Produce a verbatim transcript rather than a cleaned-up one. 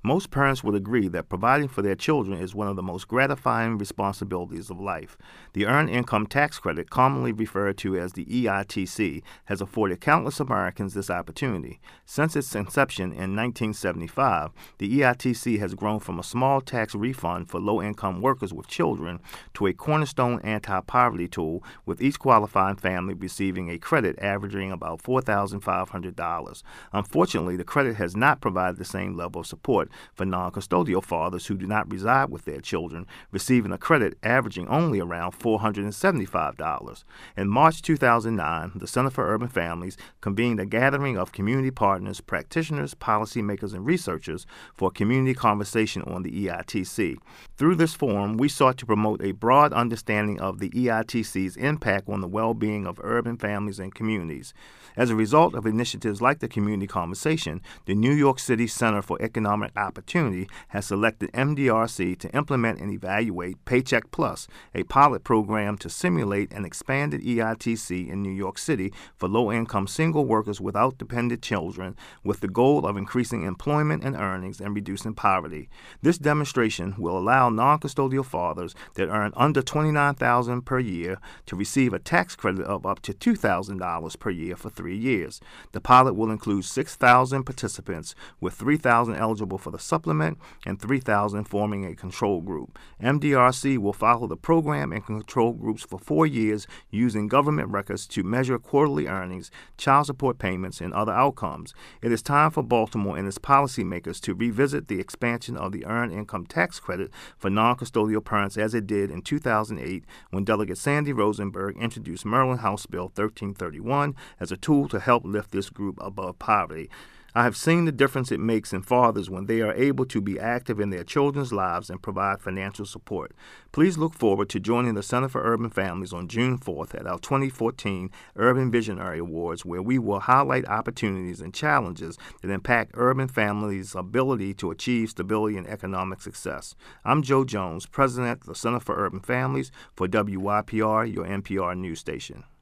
Most parents would agree that providing for their children is one of the most gratifying responsibilities of life. The Earned Income Tax Credit, commonly referred to as the E I T C, has afforded countless Americans this opportunity. Since its inception in nineteen seventy-five, the E I T C has grown from a small tax refund for low-income workers with children to a cornerstone anti-poverty tool, with each qualifying family receiving a credit averaging about four thousand five hundred dollars. Unfortunately, the credit has not provided the same level of support for non-custodial fathers who do not reside with their children, receiving a credit averaging only around four hundred seventy-five dollars. In March two thousand nine, the Center for Urban Families convened a gathering of community partners, practitioners, policymakers, and researchers for a community conversation on the E I T C. Through this forum, we sought to promote a broad understanding of the E I T C's impact on the well-being of urban families and communities. As a result of initiatives like the Community Conversation, the New York City Center for Economic Opportunity has selected M D R C to implement and evaluate Paycheck Plus, a pilot program to simulate an expanded E I T C in New York City for low-income single workers without dependent children, with the goal of increasing employment and earnings and reducing poverty. This demonstration will allow non-custodial fathers that earn under twenty-nine thousand dollars per year to receive a tax credit of up to two thousand dollars per year for three years. The pilot will include six thousand participants, with three thousand eligible for the supplement and three thousand forming a control group. M D R C will follow the program and control groups for four years using government records to measure quarterly earnings, child support payments, and other outcomes. It is time for Baltimore and its policymakers to revisit the expansion of the Earned Income Tax Credit for non-custodial parents as it did in two thousand eight when Delegate Sandy Rosenberg introduced Maryland House Bill thirteen thirty-one as a tool to help lift this group above poverty. I have seen the difference it makes in fathers when they are able to be active in their children's lives and provide financial support. Please look forward to joining the Center for Urban Families on June fourth at our twenty fourteen Urban Visionary Awards, where we will highlight opportunities and challenges that impact urban families' ability to achieve stability and economic success. I'm Joe Jones, President of the Center for Urban Families, for W Y P R, your N P R news station.